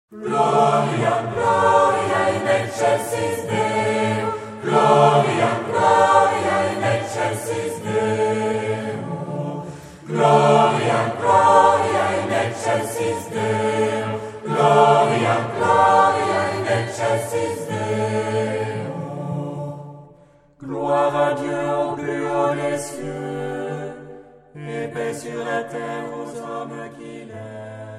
Gloria, Gloria in excelsis Deo, Gloria, Gloria in excelsis Deo, Gloria, Gloria in excelsis Deo, Gloria, Gloria in excelsis Deo. Gloire à Dieu au plus haut des cieux, et paix sur la terre aux hommes qu'il aime.